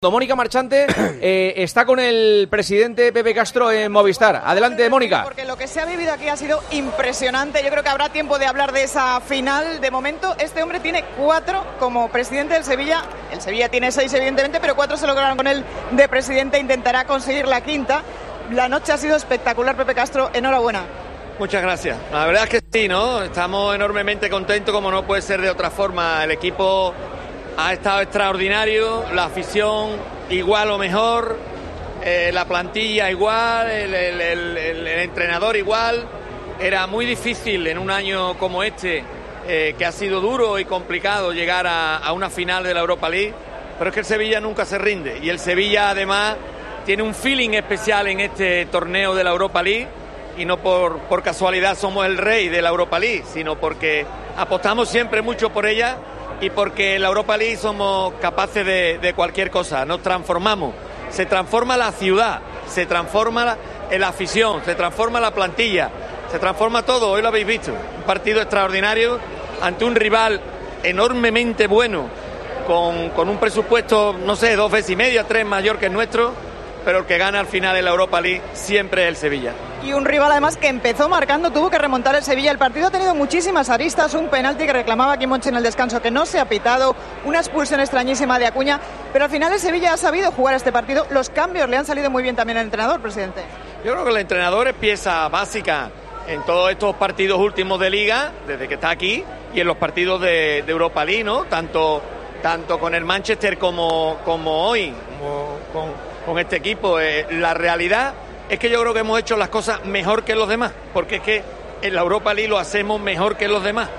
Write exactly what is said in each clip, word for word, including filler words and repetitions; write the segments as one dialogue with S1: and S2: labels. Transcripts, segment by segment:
S1: Mónica Marchante eh, está con el presidente Pepe Castro en Movistar. Adelante, Mónica.
S2: Porque lo que se ha vivido aquí ha sido impresionante. Yo creo que habrá tiempo de hablar de esa final. De momento, este hombre tiene cuatro como presidente del Sevilla. El Sevilla tiene seis, evidentemente, pero cuatro se lograron con él de presidente. Intentará conseguir la quinta. La noche ha sido espectacular, Pepe Castro. Enhorabuena.
S3: Muchas gracias. La verdad es que sí, ¿no? Estamos enormemente contentos, como no puede ser de otra forma. El equipo ha estado extraordinario, la afición igual o mejor, eh, la plantilla igual, el, el, el, el, el entrenador igual. Era muy difícil en un año como este, eh, que ha sido duro y complicado llegar a, a una final de la Europa League, pero es que el Sevilla nunca se rinde y el Sevilla además tiene un feeling especial en este torneo de la Europa League y no por, por casualidad somos el rey de la Europa League, sino porque apostamos siempre mucho por ella. Y porque en la Europa League somos capaces de, de cualquier cosa, nos transformamos, se transforma la ciudad, se transforma la, la afición, se transforma la plantilla, se transforma todo, hoy lo habéis visto, un partido extraordinario ante un rival enormemente bueno, con, con un presupuesto, no sé, dos veces y media, tres mayor que el nuestro, pero el que gana al final en la Europa League siempre es el Sevilla.
S2: Y un rival además que empezó marcando, tuvo que remontar el Sevilla. El partido ha tenido muchísimas aristas, un penalti que reclamaba aquí Monchi en el descanso que no se ha pitado, una expulsión extrañísima de Acuña, pero al final el Sevilla ha sabido jugar este partido. Los cambios le han salido muy bien también al entrenador, presidente.
S3: Yo creo que el entrenador es pieza básica en todos estos partidos últimos de Liga, desde que está aquí, y en los partidos de, de Europa League, ¿no? Tanto, tanto con el Manchester como, como hoy, como con... con este equipo. Eh, la realidad es que yo creo que hemos hecho las cosas mejor que los demás, porque es que en la Europa League lo hacemos mejor que los demás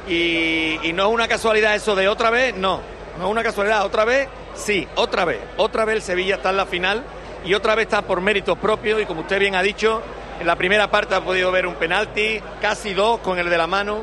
S3: y, y no es una casualidad eso de otra vez, no, no es una casualidad, otra vez, sí, otra vez, otra vez el Sevilla está en la final y otra vez está por méritos propios y como usted bien ha dicho, en la primera parte ha podido ver un penalti, casi dos con el de la mano,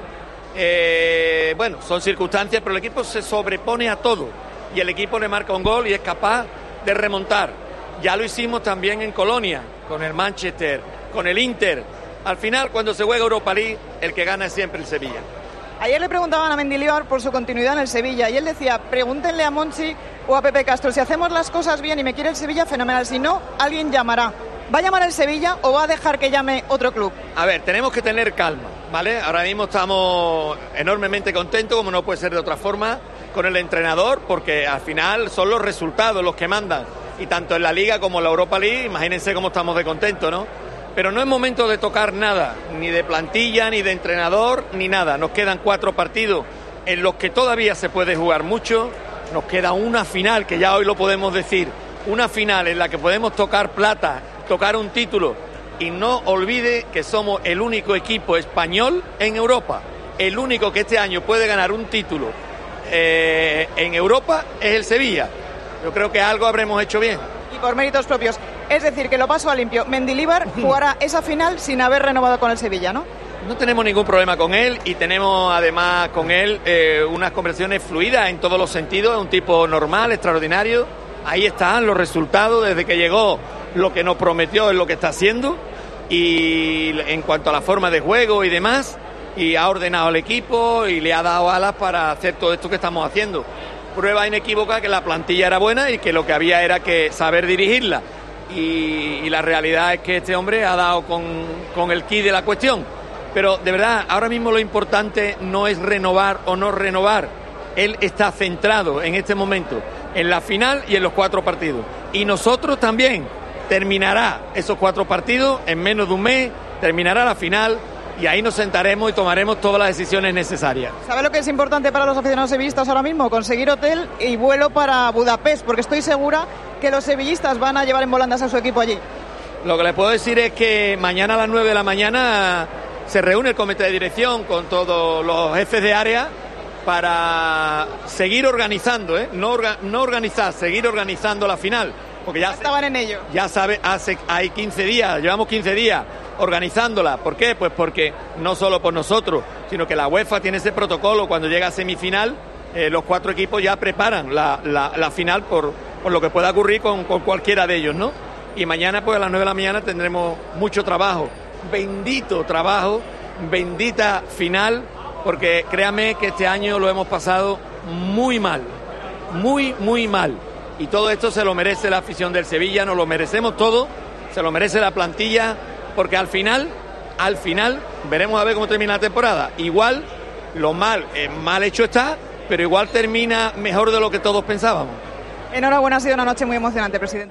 S3: eh, bueno, son circunstancias, pero el equipo se sobrepone a todo y el equipo le marca un gol y es capaz de remontar. Ya lo hicimos también en Colonia, con el Manchester, con el Inter. Al final, cuando se juega Europa League, el que gana es siempre el Sevilla.
S2: Ayer le preguntaban a Mendilibar por su continuidad en el Sevilla y él decía, pregúntenle a Monchi o a Pepe Castro, si hacemos las cosas bien y me quiere el Sevilla, fenomenal. Si no, alguien llamará. ¿Va a llamar el Sevilla o va a dejar que llame otro club?
S3: A ver, tenemos que tener calma, ¿vale? Ahora mismo estamos enormemente contentos, como no puede ser de otra forma, con el entrenador, porque al final son los resultados los que mandan. Y tanto en la Liga como en la Europa League, imagínense cómo estamos de contentos, ¿no? Pero no es momento de tocar nada, ni de plantilla, ni de entrenador, ni nada. Nos quedan cuatro partidos en los que todavía se puede jugar mucho. Nos queda una final, que ya hoy lo podemos decir, una final en la que podemos tocar plata, tocar un título. Y no olvide que somos el único equipo español en Europa. El único que este año puede ganar un título eh, en Europa es el Sevilla. Yo creo que algo habremos hecho bien.
S2: Y por méritos propios. Es decir, que lo paso a limpio. Mendilibar jugará esa final sin haber renovado con el Sevilla, ¿no?
S3: No tenemos ningún problema con él y tenemos además con él eh, unas conversaciones fluidas en todos los sentidos. Es un tipo normal, extraordinario. Ahí están los resultados desde que llegó. Lo que nos prometió es lo que está haciendo. Y en cuanto a la forma de juego y demás, y ha ordenado al equipo y le ha dado alas para hacer todo esto que estamos haciendo. Prueba inequívoca que la plantilla era buena y que lo que había era que saber dirigirla y, y la realidad es que este hombre ha dado con, con el quid de la cuestión, pero de verdad ahora mismo lo importante no es renovar o no renovar, él está centrado en este momento en la final y en los cuatro partidos y nosotros también. Terminará esos cuatro partidos en menos de un mes, terminará la final y ahí nos sentaremos y tomaremos todas las decisiones necesarias.
S2: ¿Sabe lo que es importante para los aficionados sevillistas ahora mismo? Conseguir hotel y vuelo para Budapest, porque estoy segura que los sevillistas van a llevar en volandas a su equipo allí.
S3: Lo que les puedo decir es que mañana a las nueve de la mañana se reúne el comité de dirección con todos los jefes de área para seguir organizando, ¿eh? no, orga, no organizar, seguir organizando la final. Porque ya,
S2: ya estaban en ello.
S3: Ya sabe, hace hay quince días, llevamos quince días organizándola. ¿Por qué? Pues porque no solo por nosotros, sino que la UEFA tiene ese protocolo. Cuando llega a semifinal, eh, los cuatro equipos ya preparan la, la, la final por, por lo que pueda ocurrir con, con cualquiera de ellos, ¿no? Y mañana, pues a las nueve de la mañana tendremos mucho trabajo, bendito trabajo, bendita final, porque créame que este año lo hemos pasado muy mal, muy, muy mal. y todo esto se lo merece la afición del Sevilla, nos lo merecemos todo, se lo merece la plantilla, porque al final, al final, veremos a ver cómo termina la temporada. Igual, lo mal, eh, mal hecho está, pero igual termina mejor de lo que todos pensábamos.
S2: Enhorabuena, ha sido una noche muy emocionante, presidente.